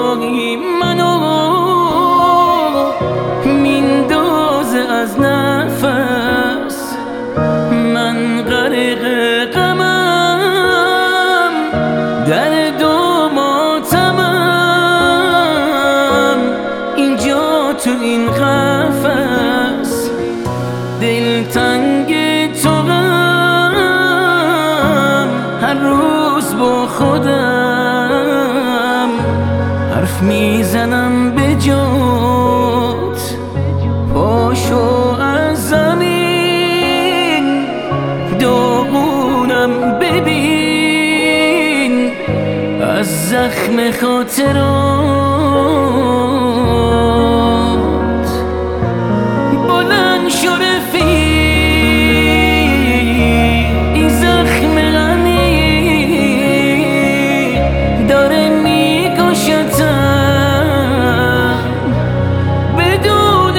جایی منو میندازه از نفس. من غرق غمم، درد و ماتمم، اینجا تو این قفس. دلتنگ توام، هر روز با خودم حرف میزنم به جات. پاشو از زمین، داغونم ببین از زخم خاطرات. بلند شو رفیق، این زخم غمی داره میکشتم بدون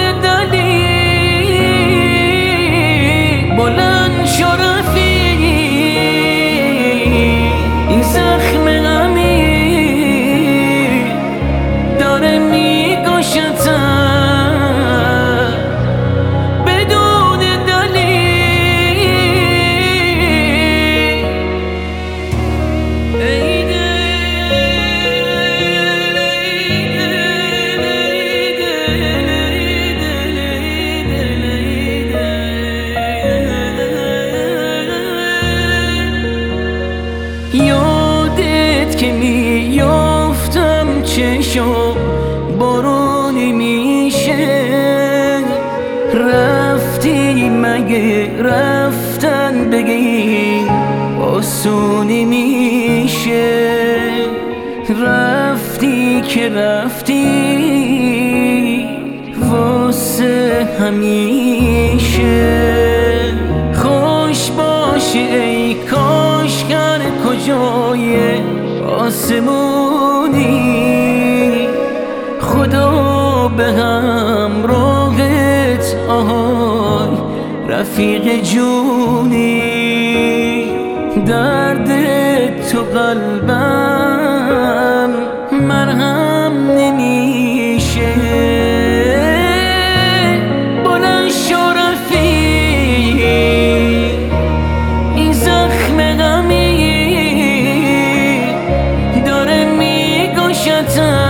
دلیل. بلند شو رفیق، این زخم غمی داره میکشتم یادت که میافتم چشم بارونی میشه. رفتی مگه رفتن بگی آسونی میشه؟ رفتی که رفتی واسه همیشه. خوش باشی ای کاشگر کجای آسمونی، خدا به همراهت آهای رفیق جونی. درد تو قلبم مرهم نمیشه. بلند شو رفیق، این زخم غمی داره میکشتم